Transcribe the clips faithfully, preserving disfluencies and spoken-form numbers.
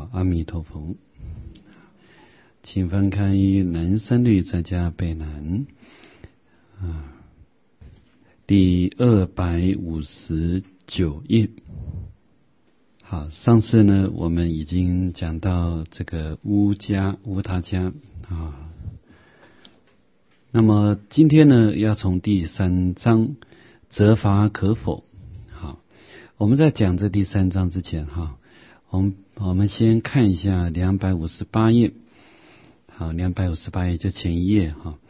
好，阿弥陀佛。请翻开南三律在家备南啊，第二百五十九页。好，上次呢我们已经讲到这个乌家乌他家啊，那么今天呢要从第三章责罚可否。好，我们在讲这第三章之前哈，我们我们先看一下两百五十八页。好，两百五十八页就前一页哈，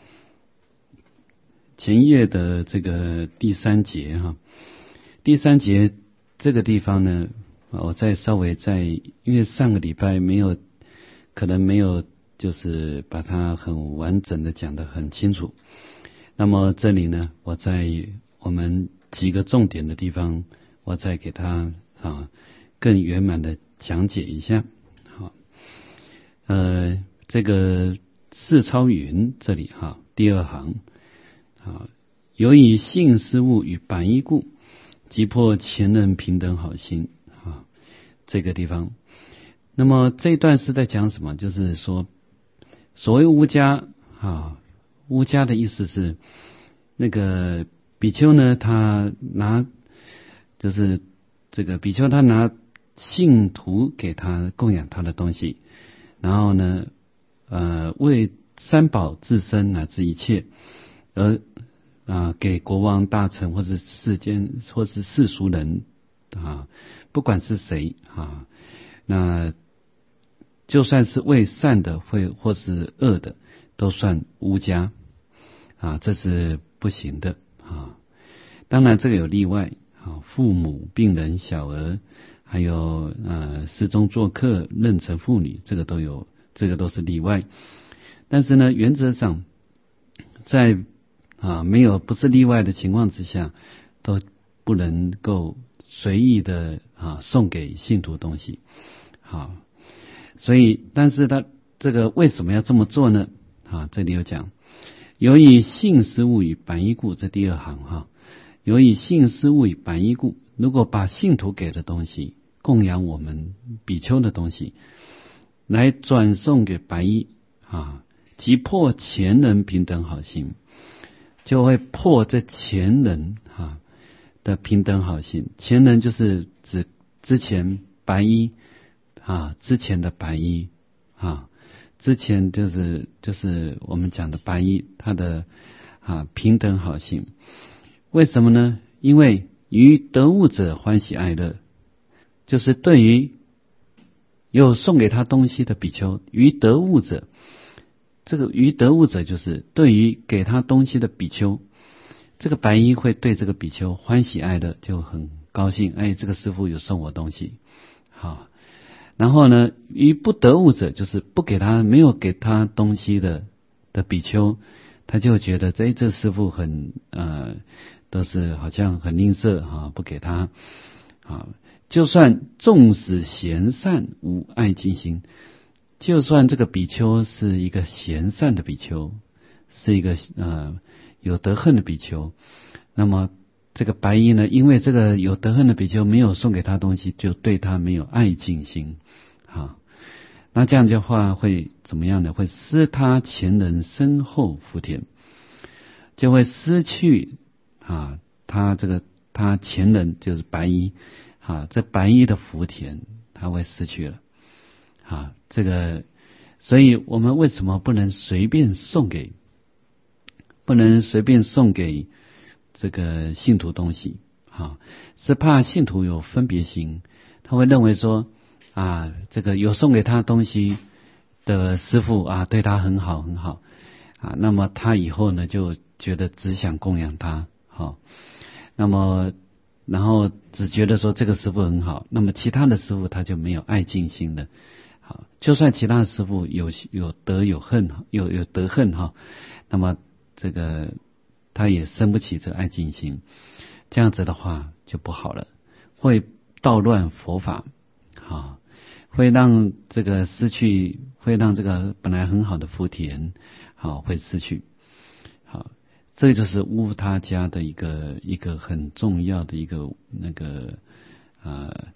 前一页的这个第三节哈，第三节这个地方呢，我再稍微再，因为上个礼拜没有，可能没有就是把它很完整的讲得很清楚。那么这里呢，我在我们几个重点的地方，我再给它啊更圆满的讲解一下。好，呃。这个四超云这里哈，第二行啊，由以性失物与白衣故，即破前人平等好心啊，这个地方。那么这一段是在讲什么？就是说，所谓乌家啊，乌家的意思是那个比丘呢，他拿就是这个比丘他拿信徒给他供养他的东西，然后呢。呃，为三宝自身乃至一切，而啊、呃、给国王大臣或是世间或是世俗人啊，不管是谁啊，那就算是为善的会或是恶的，都算乌家啊，这是不行的啊。当然这个有例外啊，父母、病人、小儿，还有呃寺中做客、妊娠妇女，这个都有。这个都是例外，但是呢，原则上，在啊没有不是例外的情况之下，都不能够随意的啊送给信徒东西。好，所以，但是他这个为什么要这么做呢？啊，这里有讲，由以性失物与白衣故，这第二行哈，由以性失物与白衣故，如果把信徒给的东西供养我们比丘的东西。来转送给白衣啊，即破前人平等好心，就会破这前人啊的平等好心。前人就是指之前白衣啊，之前的白衣啊，之前就是就是我们讲的白衣，他的啊平等好心。为什么呢？因为于得物者欢喜爱乐，就是对于有送给他东西的比丘，于得物者，这个于得物者就是对于给他东西的比丘，这个白衣会对这个比丘欢喜爱乐，就很高兴，哎，这个师父有送我东西，好。然后呢，于不得物者，就是不给他没有给他东西的的比丘，他就觉得这这师父很呃都是好像很吝啬哈，不给他啊。就算纵使贤善无爱敬心，就算这个比丘是一个贤善的比丘，是一个呃有德恨的比丘，那么这个白衣呢，因为这个有德恨的比丘没有送给他东西，就对他没有爱敬心啊。那这样的话会怎么样呢？会失他前人身后福田，就会失去啊他这个他前人就是白衣。啊，这白衣的福田他会失去了啊，这个，所以我们为什么不能随便送给，不能随便送给这个信徒东西啊？是怕信徒有分别心，他会认为说啊，这个有送给他东西的师父啊，对他很好很好啊，那么他以后呢就觉得只想供养他，好，那么。然后只觉得说这个师父很好，那么其他的师父他就没有爱敬心的。好，就算其他的师父有有德有恨，有有德恨哈，那么这个他也生不起这爱敬心，这样子的话就不好了，会捣乱佛法，好，会让这个失去，会让这个本来很好的福田，好会失去，好。这就是乌他家的一个一个很重要的一个那个呃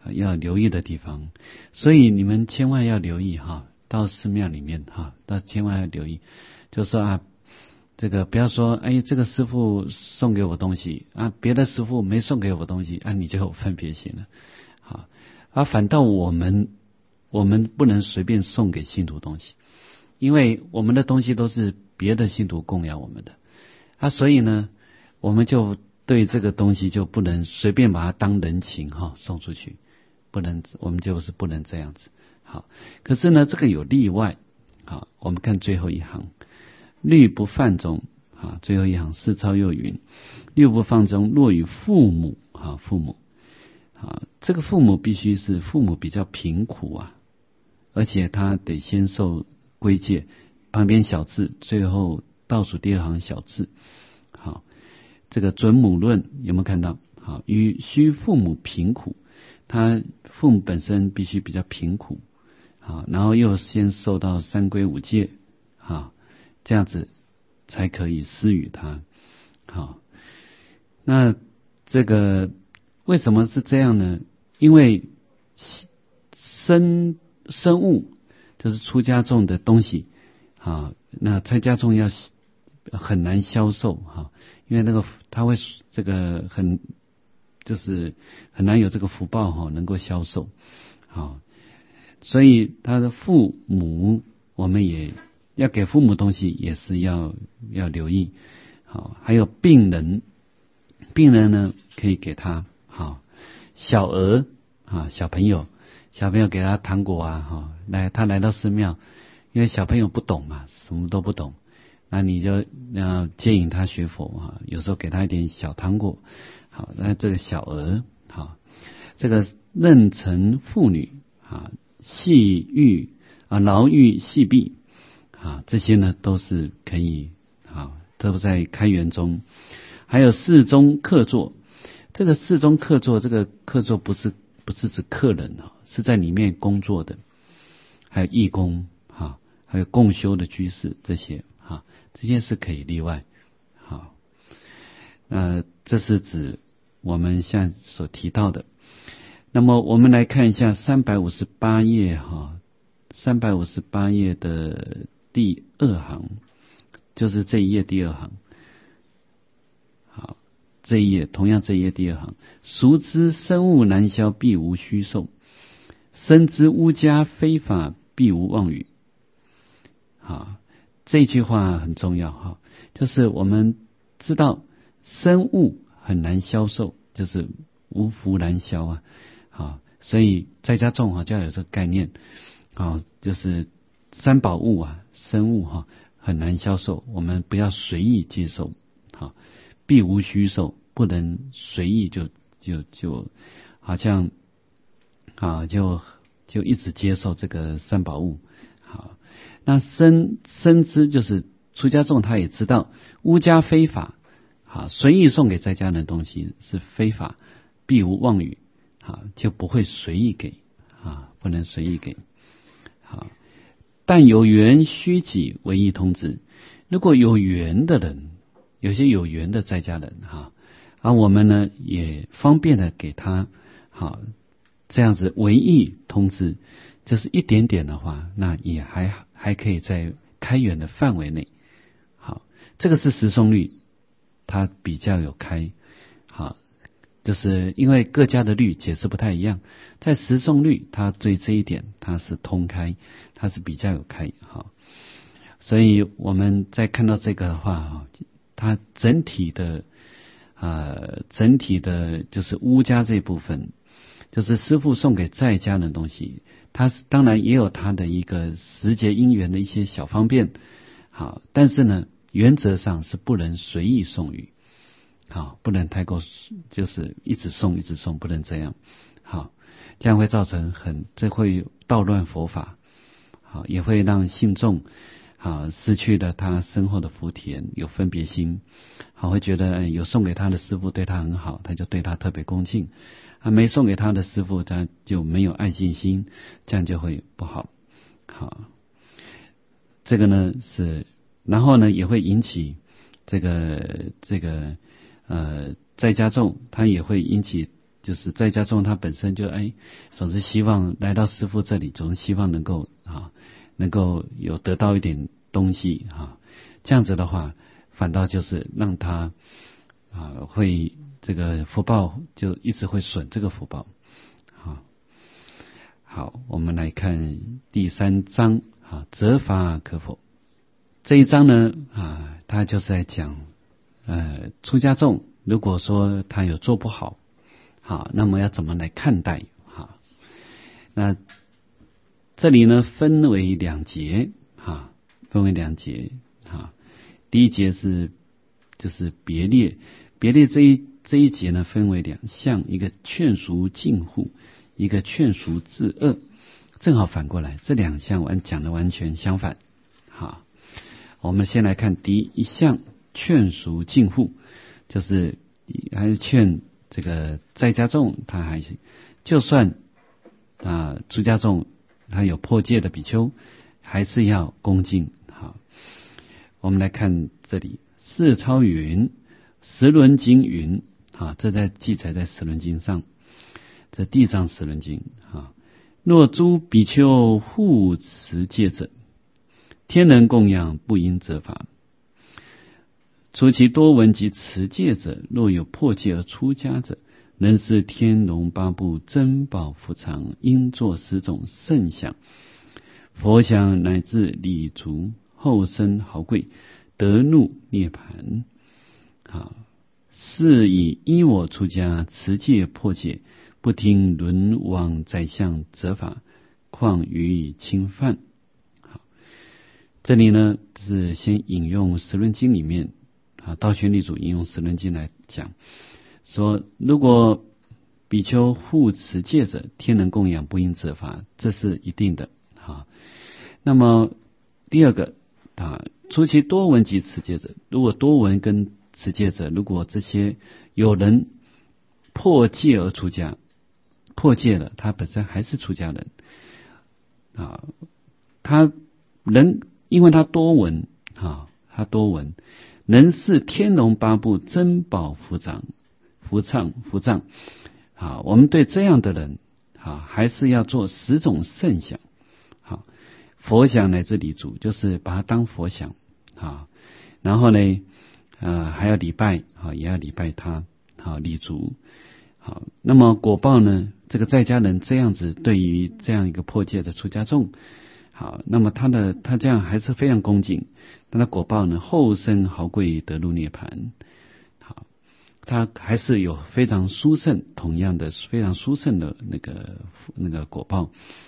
要留意的地方。所以你们千万要留意哈，到寺庙里面哈，到千万要留意，就说啊，这个不要说哎，这个师父送给我东西啊，别的师父没送给我东西啊，你就有分别心了。好，而反倒我们我们不能随便送给信徒东西，因为我们的东西都是别的信徒供养我们的啊，所以呢，我们就对这个东西就不能随便把它当人情哈送出去，不能，我们就是不能这样子。好，可是呢，这个有例外。好，我们看最后一行，律不犯中啊，最后一行四抄又云，律不犯中，若与父母啊，父母啊，这个父母必须是父母比较贫苦啊，而且他得先受规戒，旁边小字，最后倒数第二行小字。好，这个准母论有没有看到？好，与须父母贫苦，他父母本身必须比较贫苦，好，然后又先受到三规五戒，好，这样子才可以施予他。好，那这个为什么是这样呢？因为生生物就是出家众的东西，好，那在家众要很难销售哈，因为那个他会这个很就是很难有这个福报哈，能够销售。好，所以他的父母，我们也要给父母东西，也是要要留意。好，还有病人，病人呢可以给他好，小儿啊，小朋友，小朋友给他糖果啊，哈，来他来到寺庙，因为小朋友不懂嘛，什么都不懂。那你就要接引他学佛啊，有时候给他一点小糖果。好，那这个小儿，好，这个妊娠妇女啊，细玉啊，牢狱细臂啊，这些呢都是可以啊，都在开元中。还有寺中客座，这个寺中客座，这个客座不是不是指客人啊，是在里面工作的，还有义工哈，还有共修的居士这些哈。这些是可以例外。好，呃，这是指我们现在所提到的。那么我们来看一下三百五十八页哈，三百五十八页的第二行，就是这一页第二行。好，这一页同样这一页第二行，熟知生物难消，必无虚受；深知污家非法，必无妄语。好。这句话很重要哈，就是我们知道生物很难销售，就是无福难销啊，好，所以在家众哈就要有这个概念，好，就是三宝物啊，生物哈很难销售，我们不要随意接受，好，必无虚受，不能随意就就就好像啊就就一直接受这个三宝物，好。那深深知就是出家众，他也知道污家非法，好，随意送给在家人的东西是非法，必无妄语，好，就不会随意给啊，不能随意给。好，但有缘须己为义通知。如果有缘的人，有些有缘的在家人哈，而我们呢也方便的给他好这样子为义通知，就是一点点的话，那也还还可以在开源的范围内。好，这个是十诵律，它比较有开。好，就是因为各家的律解释不太一样，在十诵律，它对这一点它是通开，它是比较有开。好，所以我们在看到这个的话，它整体的呃整体的就是污家这部分，就是师父送给在家的东西。它当然也有它的一个时节因缘的一些小方便，好，但是呢，原则上是不能随意送予，好，不能太过就是一直送一直送，不能这样，好，这样会造成很这会捣乱佛法，好，也会让信众好失去了他身后的福田，有分别心，好，会觉得有送给他的师父对他很好，他就对他特别恭敬。啊，没送给他的师父，他就没有爱信心，这样就会不好。好，这个呢是，然后呢也会引起这个这个呃在家众，他也会引起就是在家众他本身就哎，总是希望来到师父这里，总是希望能够啊，能够有得到一点东西啊，这样子的话，反倒就是让他啊会这个福报就一直会损这个福报。好，好，我们来看第三章啊，责罚可否？这一章呢啊，他就是在讲呃出家众，如果说他有做不好。好，那么要怎么来看待？好，那这里呢分为两节，哈，分为两节，哈。第一节是就是别列，别列这一这一节呢分为两项，一个劝赎禁护，一个劝赎治恶，正好反过来，这两项完讲的完全相反。好，我们先来看第一项，劝赎禁护，就是还是劝。这个在家众他还是就算啊出家众他有破戒的比丘，还是要恭敬。好，我们来看这里，释超云，十轮经云，啊，这在记载在十轮经上，这地藏十轮经啊，若诸比丘护持戒者，天人供养，不应责罚。除其多闻及持戒者，若有破戒而出家者，能是天龙八部珍宝福藏，应作十种圣想、佛想乃至礼足，后生豪贵，得入涅盘。好，是以依我出家，持戒破戒，不听轮王宰相责罚，况予以侵犯。好，这里呢是先引用十轮经里面。啊，道宣律主引用十轮经来讲，说如果比丘护持戒者，天人供养，不应责罚，这是一定的。啊，那么第二个啊，除其多闻及持戒者，如果多闻跟持戒者，如果这些有人破戒而出家，破戒了，他本身还是出家人啊，他人因为他多闻啊，他多闻。能是天龙八部珍宝福藏福藏福藏啊，我们对这样的人啊，还是要做十种圣想。好，佛想乃至礼足，就是把它当佛想啊。然后呢，呃，还要礼拜啊，也要礼拜他，好礼足。好，那么果报呢？这个在家人这样子对于这样一个破戒的出家众。好，那么他的他这样还是非常恭敬，那他果报呢？后生豪贵，得入涅盘。好，他还是有非常殊胜，同样的非常殊胜的那个那个果报。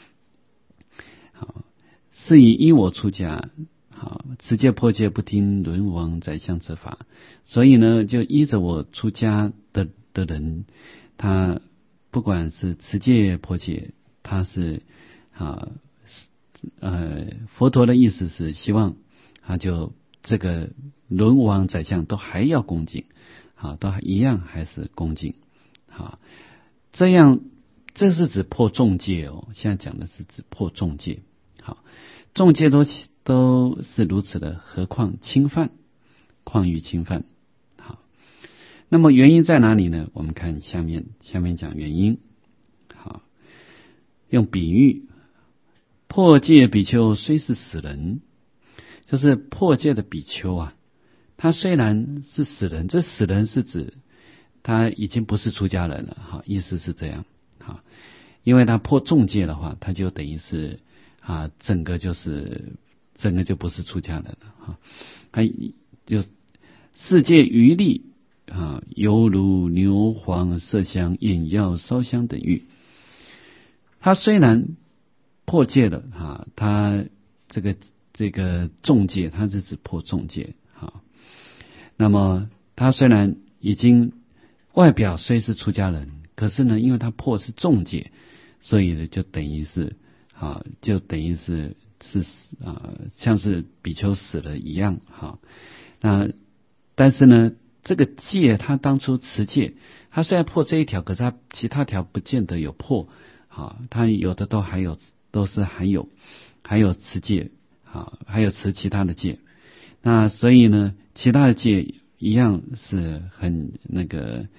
好，是以依我出家，好持戒破戒，不听轮王宰相责罚，所以呢，就依着我出家的的人，他不管是持戒破戒，他是啊。呃，佛陀的意思是希望啊，就这个轮王宰相都还要恭敬，啊，都一样还是恭敬，啊，这样这是指破重戒哦。现在讲的是指破重戒，好，重戒都都是如此的，何况侵犯，况于侵犯。好，那么原因在哪里呢？我们看下面，下面讲原因。好，用比喻。破戒比丘虽是死人，就是破戒的比丘啊，他虽然是死人，这死人是指他已经不是出家人了，哈，意思是这样，哈，因为他破重戒的话，他就等于是啊，整个就是整个就不是出家人了，哈，他就世界余力啊，犹如牛黄、麝香、眼药、烧香等欲，他虽然破戒了啊，他这个这个重戒，他是指破重戒啊。那么他虽然已经外表虽是出家人，可是呢，因为他破是重戒，所以呢，就等于是啊，就等于是是啊，像是比丘死了一样哈。那但是呢，这个戒他当初持戒，他虽然破这一条，可是他其他条不见得有破啊，他有的都还有。都是还有还有持戒，好，还有持其他的戒。那所以呢，其他的戒一样是很那个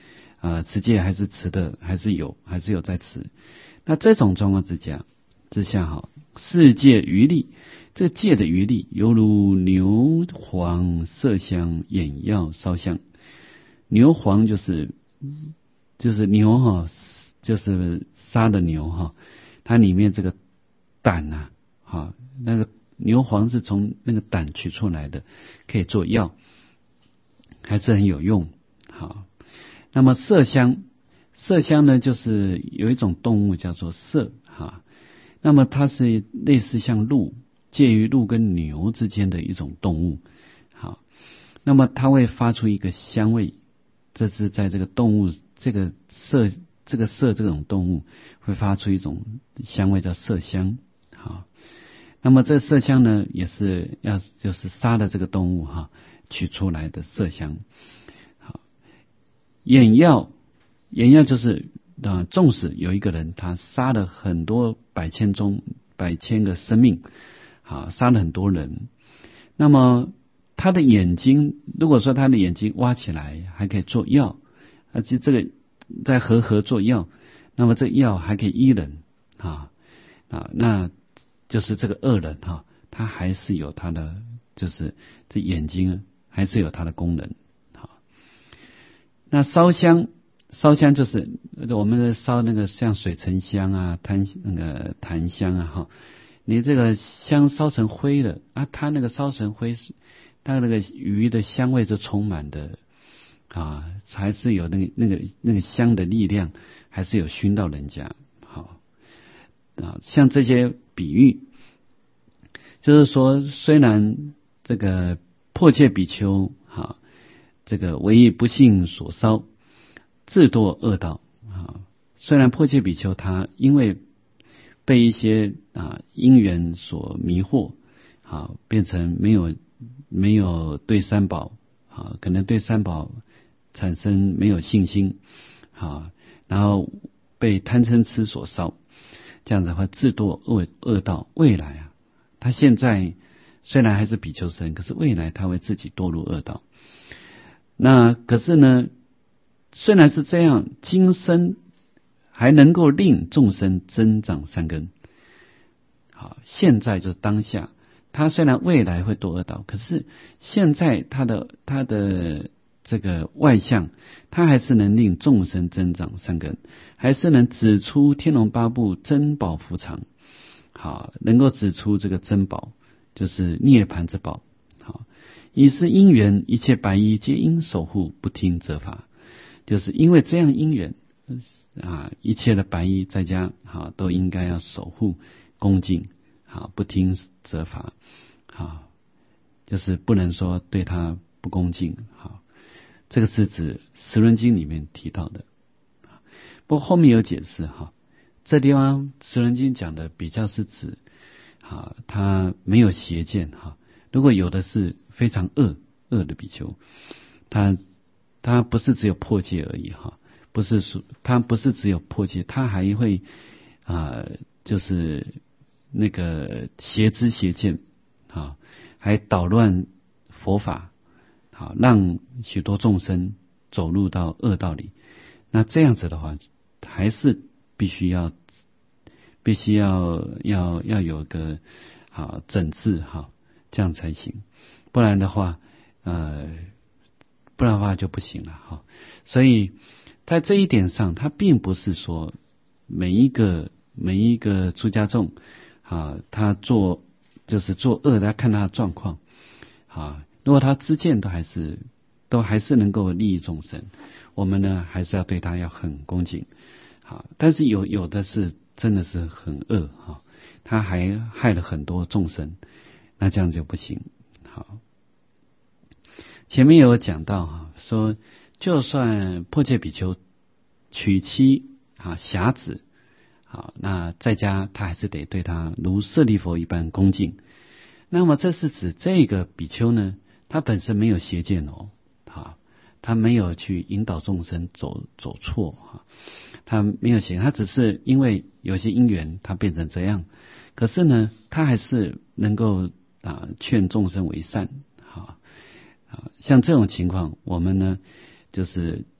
啊持戒还是持的还是有还是有在持。那这种状况之下之下哈，世界余力，这个戒的余力犹如牛黄麝香眼药烧香。牛黄就是就是牛哈，就是杀的牛哈，它里面这个胆啊，哈，那个牛黄是从那个胆取出来的，可以做药，还是很有用。好，那么麝香，麝香呢，就是有一种动物叫做麝哈，那么它是类似像鹿，介于鹿跟牛之间的一种动物。好，那么它会发出一个香味，这是在这个动物这个麝这个麝这种动物会发出一种香味叫麝香。好，那么这麝香呢，也是要就是杀的这个动物哈取出来的麝香。好，眼药，眼药就是啊，纵使有一个人他杀了很多百千中百千个生命，啊，杀了很多人，那么他的眼睛，如果说他的眼睛挖起来还可以做药，而且这个在合合做药，那么这药还可以医人啊啊，那就是这个恶人哈、啊，他还是有他的，就是这眼睛还是有它的功能。好，那烧香，烧香就是我们烧那个像水沉香啊、檀那个檀香啊哈，你这个香烧成灰了啊，它那个烧成灰是它那个鱼的香味就充满的啊，还是有那个那个那个香的力量，还是有熏到人家。好啊，像这些比喻，就是说，虽然这个迫切比丘哈，这个为不幸所烧，自堕恶道啊。虽然迫切比丘他因为被一些啊因缘所迷惑，啊，变成没有没有对三宝啊，可能对三宝产生没有信心啊，然后被贪嗔痴所烧，这样子的话自堕恶恶道。未来啊，他现在虽然还是比丘生，可是未来他会自己堕入恶道。那可是呢，虽然是这样，今生还能够令众生增长善根。好，现在就是当下，他虽然未来会堕恶道，可是现在他的他的这个外相，他还是能令众生增长善根，还是能指出天龙八部珍宝伏藏。好，能够指出这个珍宝，就是涅槃之宝。好，以是因缘，一切白衣皆应守护，不听责罚。就是因为这样因缘啊，一切的白衣在家好都应该要守护恭敬，好不听责罚，好就是不能说对他不恭敬。好，这个是指《十轮经》里面提到的。不过后面有解释哈。这地方《十轮经》讲的比较是指，啊，他没有邪见哈。如果有的是非常恶恶的比丘，他他不是只有破戒而已哈，不是说他不是只有破戒，他还会啊，就是那个邪知邪见啊，还捣乱佛法，好让许多众生走入到恶道里。那这样子的话，还是必须要，必须要要要有个好整治哈，这样才行。不然的话，呃，不然的话就不行了哈。所以在这一点上，他并不是说每一个每一个出家众啊，他做就是做恶，大家看他的状况啊。如果他知见都还是都还是能够利益众生，我们呢还是要对他要很恭敬。好，但是有有的是真的是很恶哈，他还害了很多众生，那这样就不行。好，前面有讲到哈，说就算迫切比丘娶妻啊遐子，好，那在家他还是得对他如舍利弗一般恭敬。那么这是指这个比丘呢，他本身没有邪见哦，好，他没有去引导众生走走错哈。他没有邪，他只是因为有些因缘，他变成这样。可是呢，他还是能够啊劝众生为善，哈啊，像这种情况，我们呢就是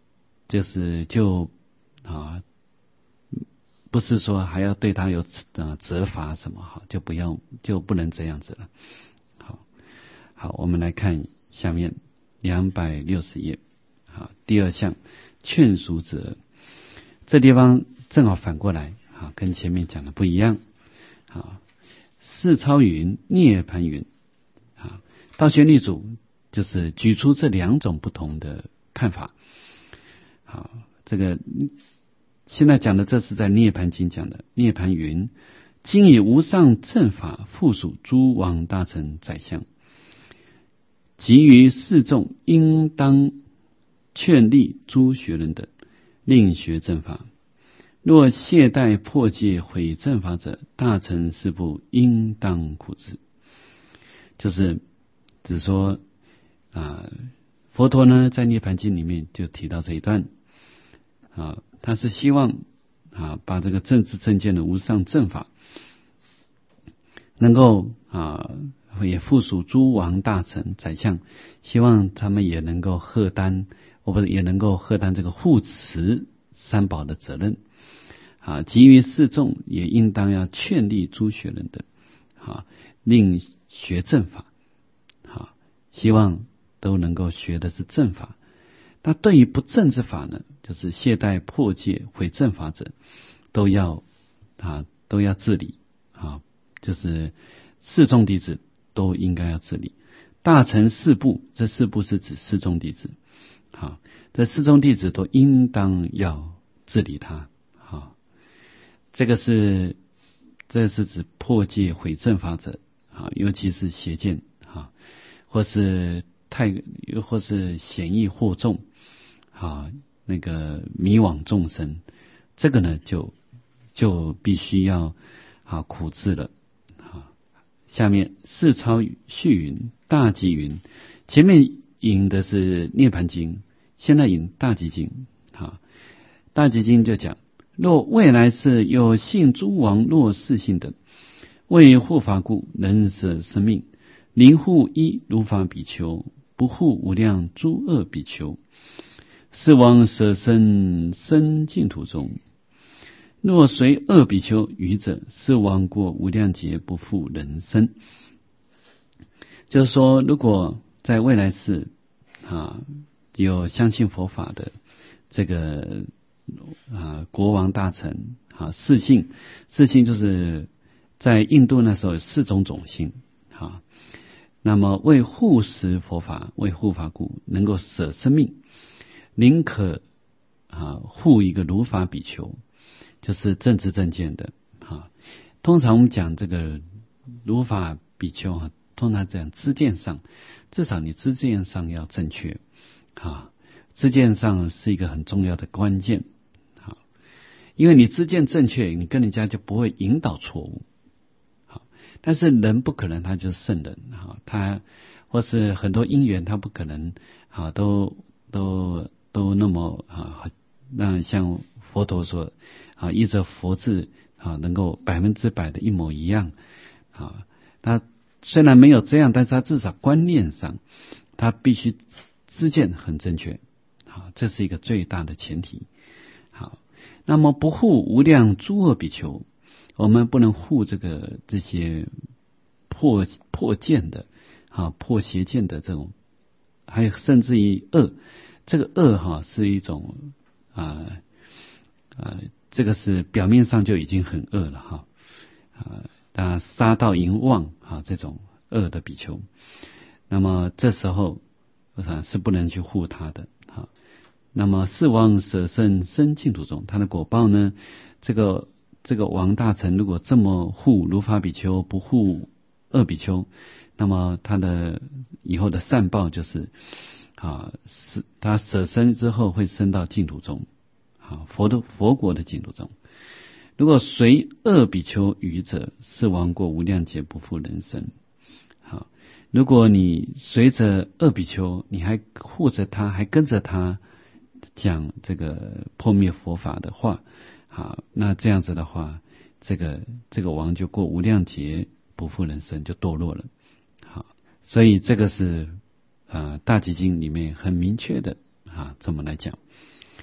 就是就啊，不是说还要对他有啊责罚什么哈，就不要就不能这样子了。好，好，我们来看下面两百六十页。好，第二项劝赎之恶，这地方正好反过来，好，跟前面讲的不一样。好，世超云、涅槃云，好，道宣律主就是举出这两种不同的看法。好，这个现在讲的这是在涅槃经讲的。涅槃云，今以无上正法附属诸王大臣宰相，及于世众，应当劝励诸学人等，令学正法。若懈怠破戒毁正法者，大臣士部应当苦之。就是只说啊，佛陀呢在涅槃经里面就提到这一段啊，他是希望啊把这个正知正见的无上正法能够啊也附属诸王大臣宰相，希望他们也能够荷担，或者也能够荷担这个护持三宝的责任。啊，及于世众，也应当要劝励诸学人等，啊，令学正法，啊，希望都能够学的是正法。那对于不正之法呢，就是懈怠破戒毁正法者，都要啊都要治理，啊，就是世众弟子都应该要治理。大臣士部，这士部是指世众弟子，好，这世众弟子都应当要治理他。这个是，这是指破戒毁正法者啊，尤其是邪见啊，或是太，或是显易惑众啊，那个迷惘众生，这个呢就就必须要啊苦治了啊。下面世超序云、大集云，前面引的是涅槃经，现在引大集经啊。大集经就讲，若未来世有幸诸王若世幸等，为护法故，能舍生命，临护一如法比丘，不护无量诸恶比丘，是王舍身生净土中。若随恶比丘愚者，是王过无量劫，不复人生。就是说，如果在未来世啊有相信佛法的这个啊，国王大臣啊，四姓，四姓就是在印度那时候有四种种姓啊。那么为护持佛法，为护法故，能够舍生命，宁可啊护一个如法比丘，就是正知正见的啊。通常我们讲这个如法比丘啊，通常讲知见上，至少你知见上要正确啊。知见上是一个很重要的关键。因为你知见正确，你跟人家就不会引导错误。好，但是人不可能他就是圣人，哈，他或是很多因缘，他不可能好都都都那么啊，那像佛陀说啊，依着佛智啊，能够百分之百的一模一样啊。他虽然没有这样，但是他至少观念上，他必须知见很正确，好，这是一个最大的前提。好。那么不护无量诸恶比丘，我们不能护这个这些破破见的啊破邪见的这种，还有甚至于恶，这个恶哈是一种啊啊这个是表面上就已经很恶了哈啊，那杀盗淫妄啊这种恶的比丘，那么这时候啊是不能去护他的。那么世王舍身生净土中，他的果报呢？这个这个王大臣如果这么护如法比丘，不护恶比丘，那么他的以后的善报就是啊，是他舍身之后会升到净土中，啊，佛的佛国的净土中。如果随恶比丘愚者，是王过无量劫，不复人生。好，如果你随着恶比丘，你还护着他，还跟着他讲这个破灭佛法的话，好，那这样子的话，这个这个王就过无量劫，不复人生，就堕落了。好，所以这个是啊、呃、大集经里面很明确的啊这么来讲。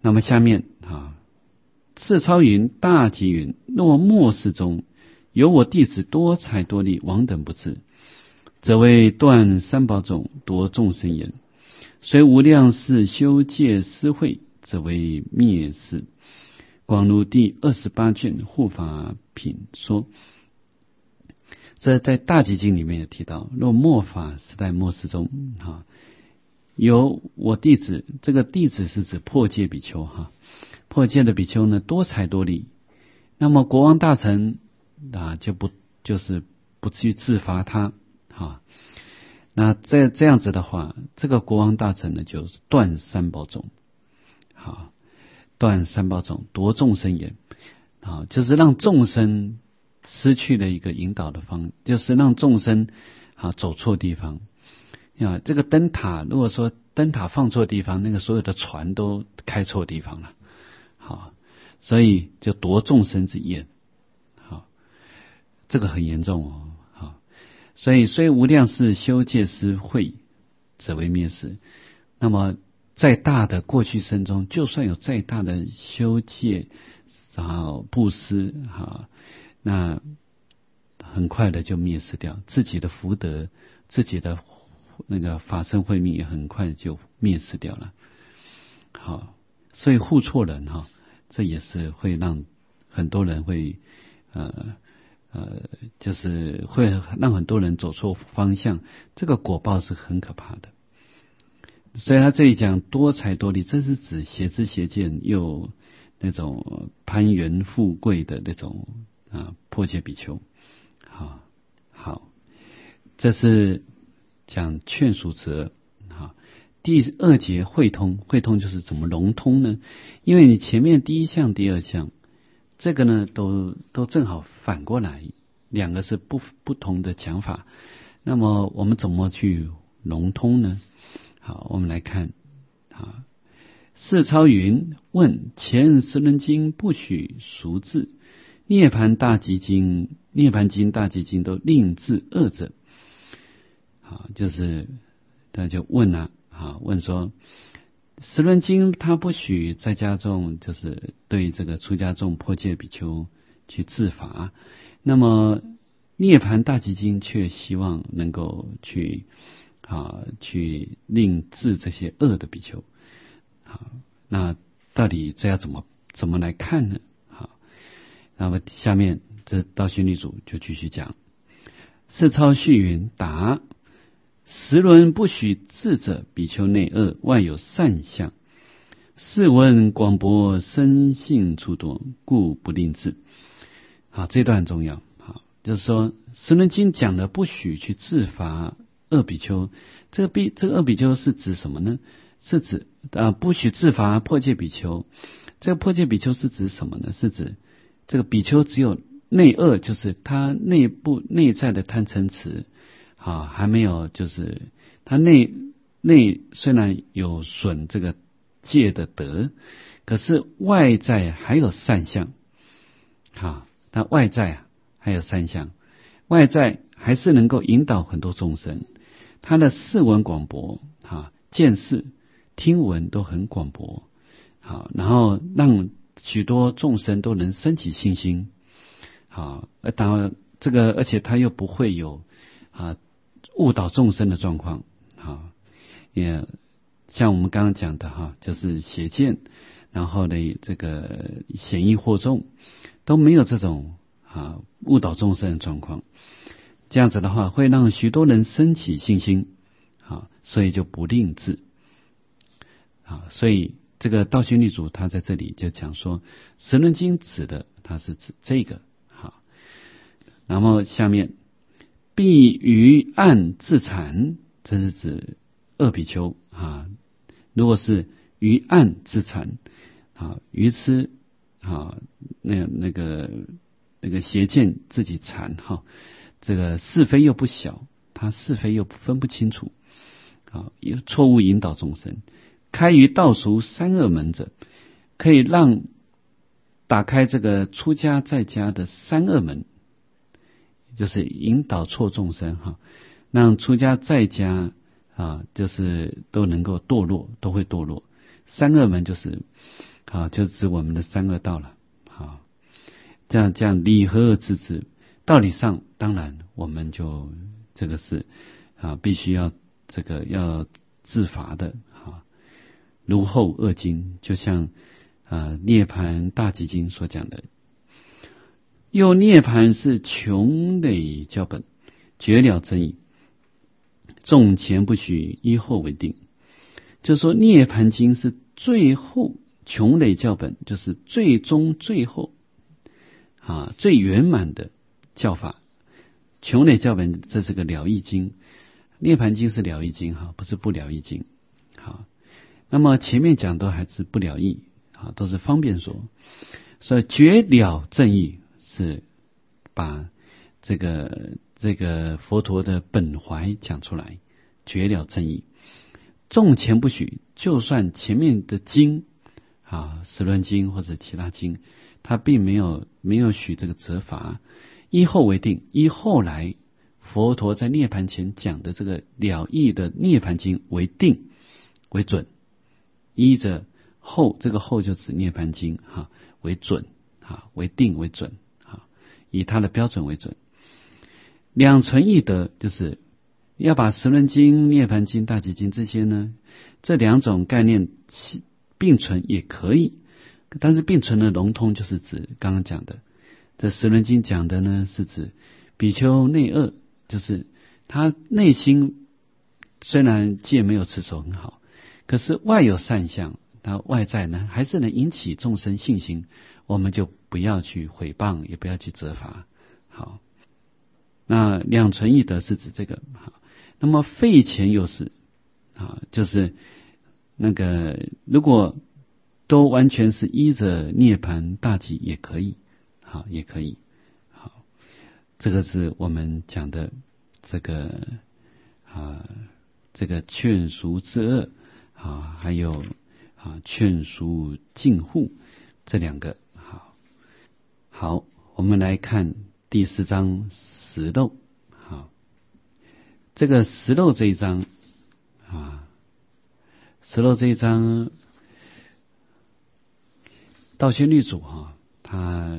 那么下面啊，次超云大吉云，若末世中有我弟子多才多艺，王等不至，则为断三宝种，夺众生言。虽无量世修戒施慧，则为灭世。广如第二十八卷护法品说，这在大集经里面也提到，若末法时代末世中啊，有我弟子，这个弟子是指破戒比丘哈，破戒的比丘呢多才多艺，那么国王大臣啊就不就是不去自罚他啊。那这这样子的话，这个国王大臣呢，就是断三宝种，好，断三宝种，夺众生言，啊，就是让众生失去了一个引导的方，就是让众生啊走错地方。啊，这个灯塔，如果说灯塔放错地方，那个所有的船都开错地方了，好，所以就夺众生之言，好，这个很严重哦。所以虽无量世修戒施慧，则为灭世。那么在大的过去生中，就算有再大的修戒然后布施哈，那很快的就灭失掉自己的福德，自己的那个法身慧命也很快就灭失掉了。好，所以护错人哈，这也是会让很多人会呃。呃，就是会让很多人走错方向，这个果报是很可怕的。所以他这里讲多才多艺，这是指邪知邪见又那种攀缘富贵的那种啊破戒比丘。好，好，这是讲劝赎则。好，第二节会通，会通就是怎么融通呢？因为你前面第一项、第二项。这个呢，都都正好反过来，两个是不不同的讲法。那么我们怎么去融通呢？好，我们来看啊，世超云问前十轮经不许俗字，涅盘大集经、涅盘经、大集经都另字二者。好，就是他就问啊，啊问说。十轮经他不许在家中，就是对这个出家众破戒比丘去自罚。那么涅盘大集经却希望能够去啊去令治这些恶的比丘。好，那到底这要怎么怎么来看呢？好，那么下面这道宣律主就继续讲：世超续云答。十轮不许智者，比丘内恶，外有善相。试闻广博生性诸多，故不令智。好，这段很重要。好，就是说十轮经讲的不许去自罚恶比丘，这个比这个恶比丘是指什么呢？是指啊不许自罚破戒比丘。这个破戒比丘是指什么呢？是指这个比丘只有内恶，就是他内部内在的贪嗔痴。啊，还没有，就是他内内虽然有损这个戒的德，可是外在还有善相。啊，他外在啊还有善相，外在还是能够引导很多众生。他的视闻广博，啊，见识、听闻都很广博。好，然后让许多众生都能升起信心。好，当然这个，而且他又不会有啊。误导众生的状况，好，也像我们刚刚讲的哈，就是邪见，然后呢，这个显易惑众都没有这种啊误导众生的状况。这样子的话，会让许多人升起信心，啊，所以就不令智。啊，所以这个道宣律主他在这里就讲说，十轮经指的他是指这个，好，然后下面。必于暗自残，这是指恶比丘啊。如果是于暗自残啊，愚痴啊，那那个那个邪见自己残哈，这个是非又不小，他是非又分不清楚啊，有错误引导众生。开于道俗三恶门者，可以让打开这个出家在家的三恶门。就是引导错众生哈，让出家在家啊，就是都能够堕落，都会堕落。三恶门就是好，就指我们的三恶道了。好，这样这样理合而知之。道理上当然我们就这个是啊，必须要这个要自罚的。啊，如后恶经，就像啊涅盘大集经所讲的，又涅盘是穷累教本，绝了争议，重前不许，依后为定。就是说涅盘经是最后穷累教本，就是最终最后啊最圆满的教法。穷累教本这是个了义经，涅盘经是了义经哈，不是不了义经。好，那么前面讲都还是不了义，好，都是方便说。所以绝了正义是把这个这个佛陀的本怀讲出来，绝了正义。重前不许，就算前面的经啊，十轮经或者其他经，他并没有没有许这个责罚，依后为定，依后来佛陀在涅盘前讲的这个了义的涅盘经为定为准，依着后，这个后就指涅盘经哈、啊、为准啊，为定为准啊，以他的标准为准。两存一得，就是要把十轮经、涅盘经、大集经这些呢，这两种概念并存也可以，但是并存的笼统就是指刚刚讲的，这十轮经讲的呢是指比丘内恶，就是他内心虽然戒没有持守很好，可是外有善相，他外在呢还是能引起众生信心，我们就不要去毁谤，也不要去责罚。好，那两存一得是指这个。好，那么废前有事啊，就是那个如果都完全是依着涅盘大集也可以，好也可以。好，这个是我们讲的这个啊，这个劝赎之恶啊，还有啊劝赎禁护这两个。好，好，我们来看第四章十漏。好，这个十漏这一章啊，十漏这一章，道宣律主哈、啊，他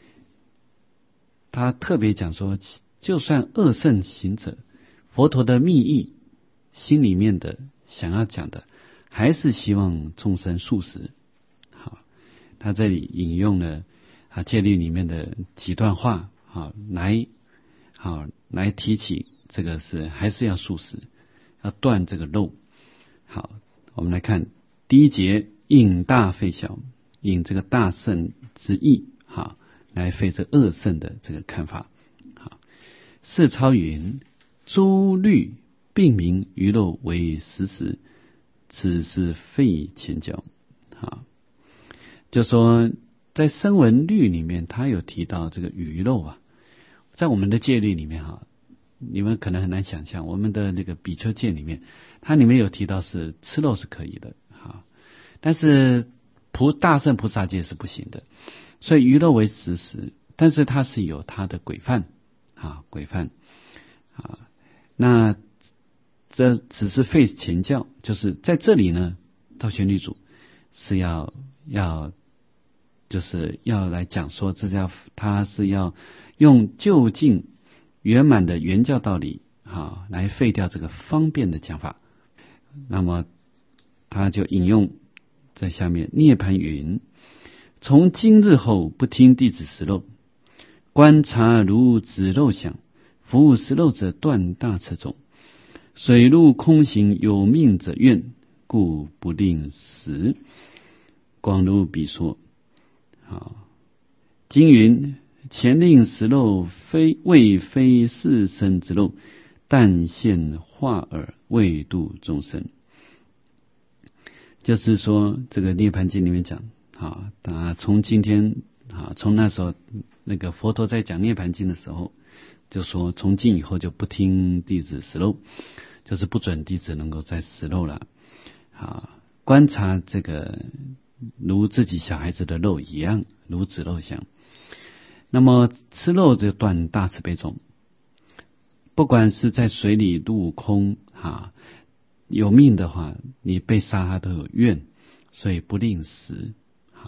他特别讲说，就算恶圣行者，佛陀的密意心里面的想要讲的，还是希望众生素食。好，他这里引用了啊戒律里面的几段话，好来好来提起这个是还是要素食，要断这个漏。好，我们来看第一节，引大废小，引这个大圣之意，好来废这恶圣的这个看法。好，世超云：诸律并名于漏为实实，此是废前教。好，就说在声闻律里面，他有提到这个鱼漏啊，在我们的戒律里面哈，你们可能很难想象，我们的那个比丘戒里面，它里面有提到是吃肉是可以的，哈，但是菩大圣菩萨戒是不行的，所以鱼肉为实实，但是它是有它的规范啊，规范啊，那这只是废前教，就是在这里呢，道宣律主是要要就是要来讲说，这叫他是要用究竟圆满的原教道理啊，来废掉这个方便的讲法。那么他就引用在下面，涅盘云：从今日后不听弟子实漏，观察如子漏想，服务实漏者断大车种，水陆空行有命者愿，故不令食。广如比说。好，经云：前令实漏非未非世身之漏，但现化耳为度众生。就是说，这个涅盘经里面讲，啊，他从今天啊，从那时候那个佛陀在讲涅盘经的时候，就说从今以后就不听弟子实漏，就是不准弟子能够再实漏了。啊，观察这个如自己小孩子的肉一样，如子肉相。那么吃肉就断大慈悲种，不管是在水里陆空啊，有命的话，你被杀他都有怨，所以不令食。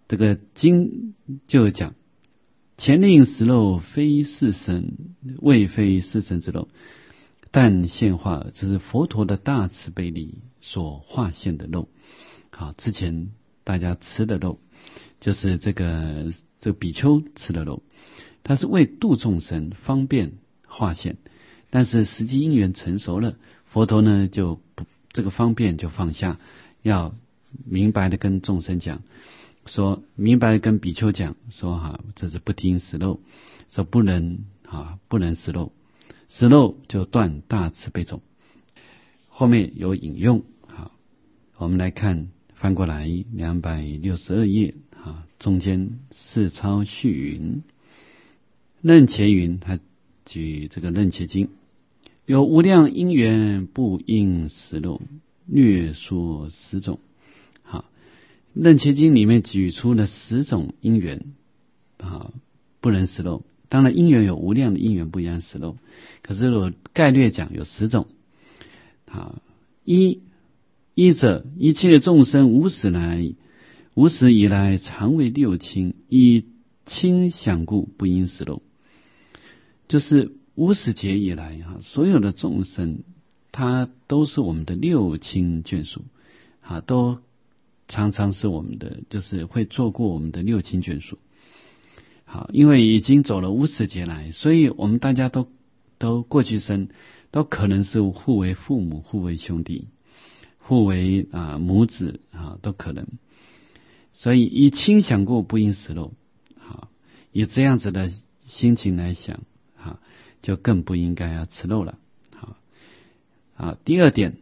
这个经就有讲，前令食肉非是身，未非是身之肉，但现化，这是佛陀的大慈悲力所化现的肉。好，之前大家吃的肉，就是这个这个比丘吃的肉，它是为度众生方便化现，但是实际因缘成熟了，佛陀呢就不这个方便就放下，要明白的跟众生讲，说明白的跟比丘讲，说哈，这是不听食肉，说不能啊不能食肉，食肉就断大慈悲种。后面有引用，好，我们来看翻过来两百六十二页啊，中间四抄序云，楞伽云，他举这个楞伽经，有无量因缘不应食肉，略说十种。好，楞伽经里面举出了十种因缘啊，不能食肉。当然因缘有无量的因缘不一样食肉，可是我概略讲有十种。好，一一者，一切众生无始来无始以来常为六亲，以亲想故不应食肉。就是无始劫以来哈，所有的众生他都是我们的六亲眷属啊，都常常是我们的，就是会做过我们的六亲眷属。好，因为已经走了无始劫来，所以我们大家都都过去生都可能是互为父母，互为兄弟，互为啊母子啊，都可能。所以以亲想过不应食肉，好，以这样子的心情来想，好，就更不应该要吃肉了。好，啊，第二点，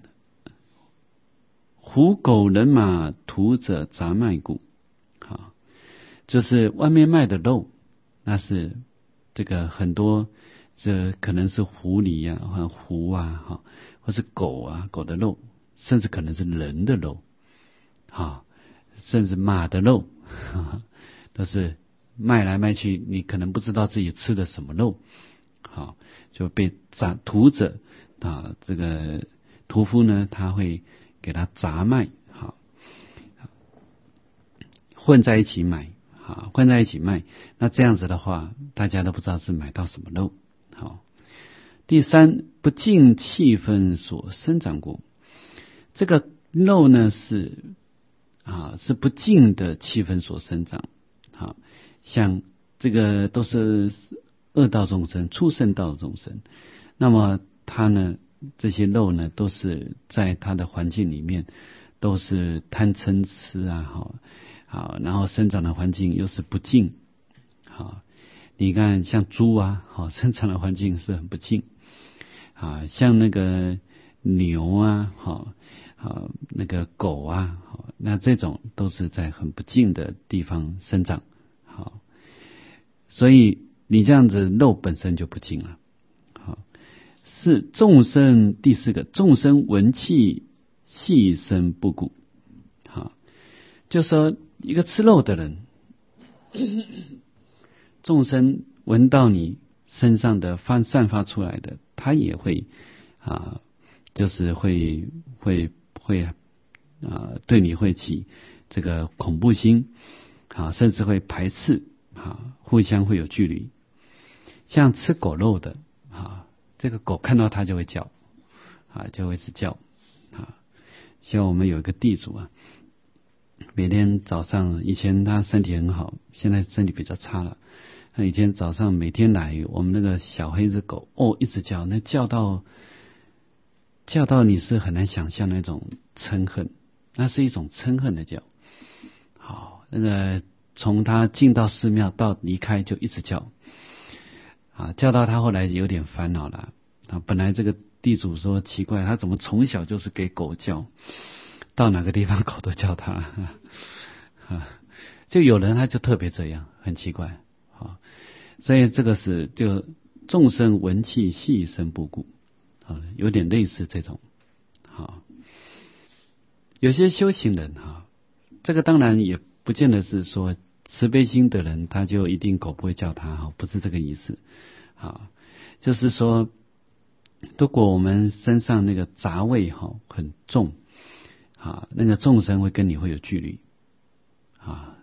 虎狗人马屠者杂卖故，好，就是外面卖的肉，那是这个很多，这可能是狐狸啊，或狐啊，哈，或是狗啊，狗的肉，甚至可能是人的肉，哈，甚至马的肉，呵呵，都是卖来卖去，你可能不知道自己吃的什么肉，好，就被杂屠者啊，这个屠夫呢，他会给他杂卖，好，混在一起买。好，混在一起卖，那这样子的话，大家都不知道是买到什么肉。好，第三，不净气氛所生长过，这个肉呢是啊是不净的气氛所生长。好，像这个都是恶道众生、畜生道众生，那么他呢这些肉呢都是在他的环境里面都是贪嗔痴啊，好。好，然后生长的环境又是不净，好，你看像猪啊，好，生长的环境是很不净，啊，像那个牛啊，好，好，那个狗啊，好，那这种都是在很不净的地方生长，好，所以你这样子肉本身就不净了，好，是众生第四个，众生闻气细声不顾，好，就说。一个吃肉的人，众生闻到你身上的发散发出来的，他也会啊，就是会会会啊，对你会起这个恐怖心啊，甚至会排斥啊，互相会有距离。像吃狗肉的啊，这个狗看到它就会叫啊，就会一直叫啊。像我们有一个地主啊。每天早上，以前他身体很好，现在身体比较差了。那以前早上每天来，我们那个小黑子狗哦，一直叫，那叫到叫到你是很难想象那种嗔恨，那是一种嗔恨的叫。好，那个从他进到寺庙到离开就一直叫，啊，叫到他后来有点烦恼了。啊，本来这个地主说奇怪，他怎么从小就是给狗叫？到哪个地方狗都叫他，啊，就有人他就特别这样，很奇怪啊。所以这个是就众生闻气细声不顾啊，有点类似这种。好，有些修行人哈，这个当然也不见得是说慈悲心的人，他就一定狗不会叫他哈，不是这个意思。啊，就是说，如果我们身上那个杂味哈很重。啊，那个众生会跟你会有距离，啊，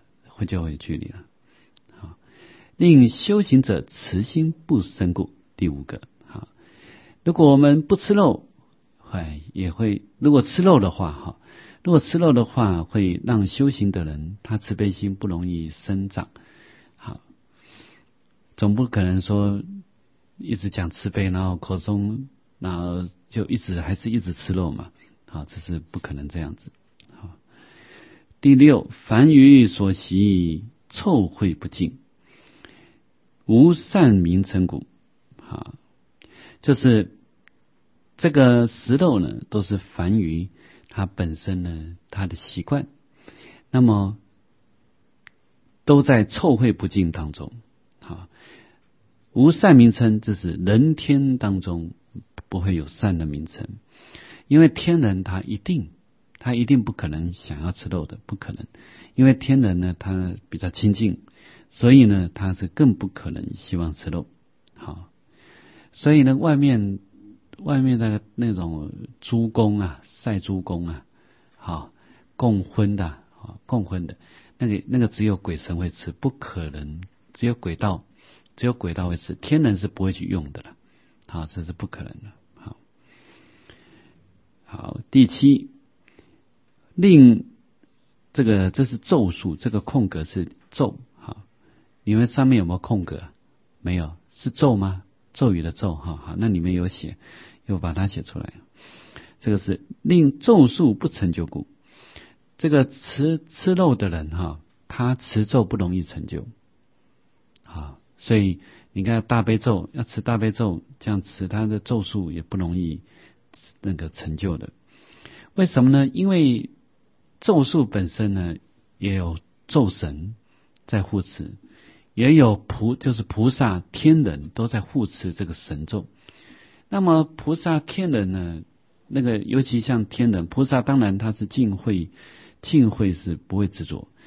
会就会有距离了。好，令修行者慈心不生故。第五个，好，如果我们不吃肉，哎，也会如果吃肉的话，哈，如果吃肉的话，会让修行的人他慈悲心不容易生长。好，总不可能说一直讲慈悲，然后口中然后就一直还是一直吃肉嘛。好，这是不可能这样子。好，第六，凡于所习臭秽不净，无善名称故。好，就是这个食肉呢，都是凡于它本身呢，它的习惯，那么都在臭秽不净当中。好，无善名称，这是人天当中不会有善的名称。因为天人他一定他一定不可能想要吃肉的，不可能。因为天人呢他比较清净，所以呢他是更不可能希望吃肉。好，所以呢外面外面那个那种猪公啊，晒猪公啊，好供荤的啊，供荤的那个那个只有鬼神会吃，不可能只有鬼道只有鬼道会吃，天人是不会去用的了。好，这是不可能的。好，第七，令这个这是咒术，这个空格是咒。好，你们上面有没有空格？没有，是咒吗？咒语的咒。好好，那里面有写，又把它写出来。这个是令咒术不成就故。这个吃吃肉的人哈，他持咒不容易成就。好，所以你看大悲咒要持大悲咒，这样持他的咒术也不容易那个成就的。为什么呢？因为咒术本身呢，也有咒神在护持，也有菩就是菩萨天人都在护持这个神咒。那么菩萨天人呢，那个尤其像天人菩萨，当然他是净慧，净慧是不会执着。